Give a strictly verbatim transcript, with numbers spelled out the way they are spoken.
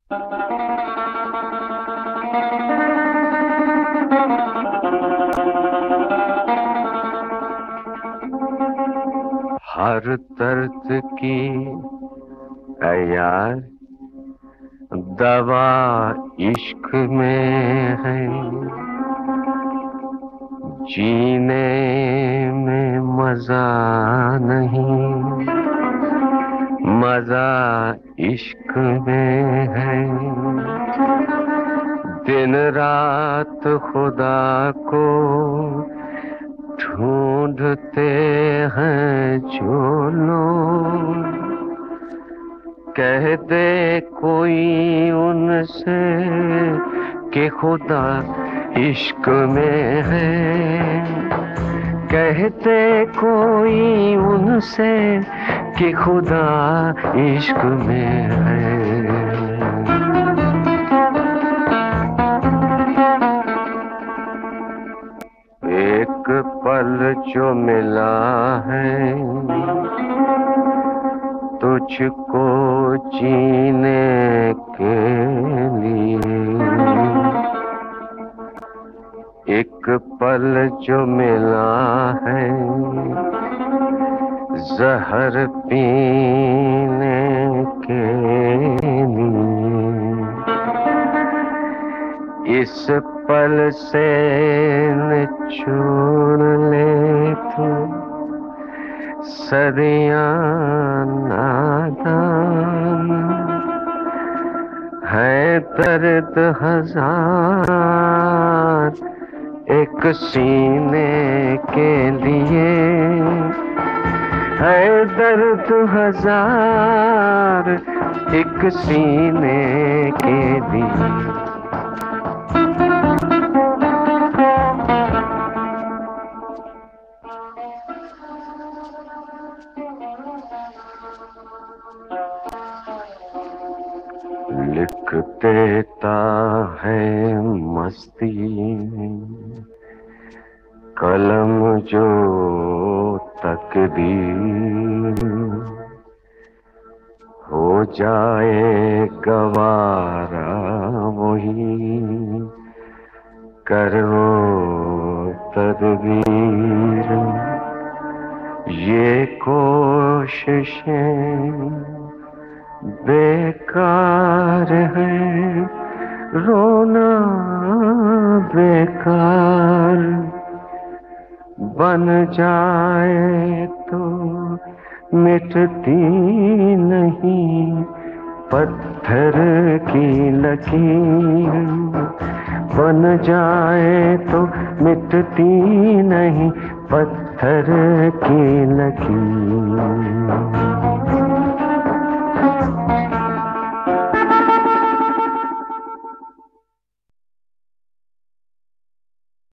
हर दर्द की है यार दवा इश्क में है। जीने में मजा नहीं, मजा इश्क में है। दिन रात खुदा को ढूंढते हैं जो लोग, कह दे कोई उनसे कि खुदा इश्क में है। कहते कोई उनसे कि खुदा इश्क में है। एक पल जो मिला है तुझको जीने के लिए, एक पल जो मिला है जहर पीने के लिए। इस पल से निचोड़ ले तू सदियां नादान, है दर्द हजार एक सीने के लिए, है दर्द हजार एक सीने के लिए। लिख देता है मस्ती कलम जो तकदीर, हो जाए गवारा वही करो तदबीर। ये कोशिशें बेकार है, रोना बेकार, बन जाए तो मिटती नहीं पत्थर की लकीर, बन जाए तो मिटती नहीं पत्थर की लकीर।